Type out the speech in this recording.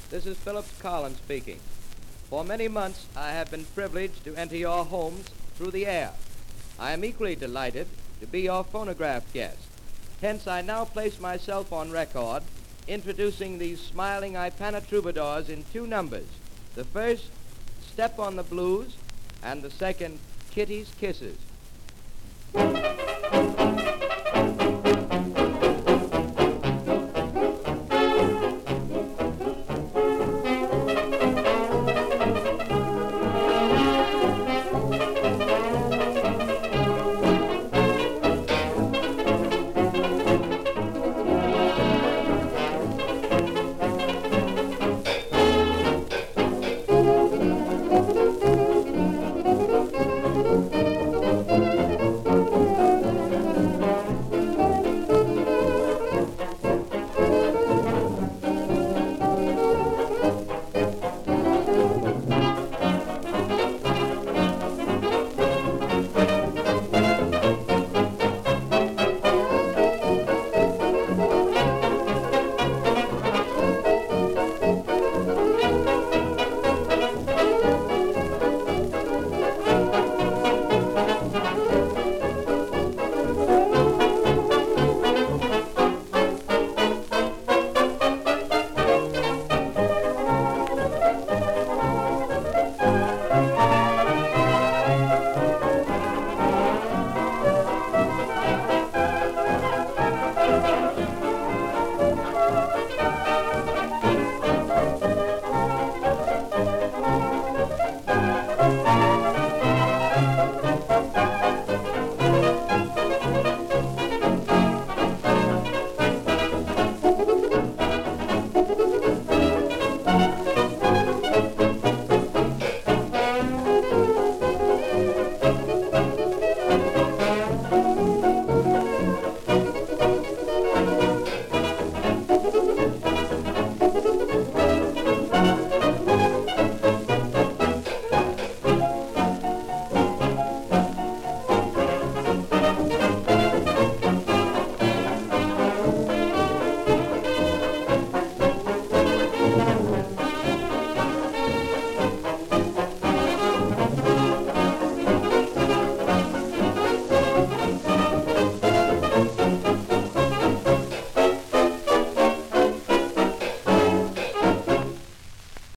This is Phillips Collins speaking. For many months, I have been privileged to enter your homes through the air. I am equally delighted to be your phonograph guest. Hence, I now place myself on record introducing these smiling Ipana troubadours in two numbers. The first, Step on the Blues, and the second, Kitty's Kisses.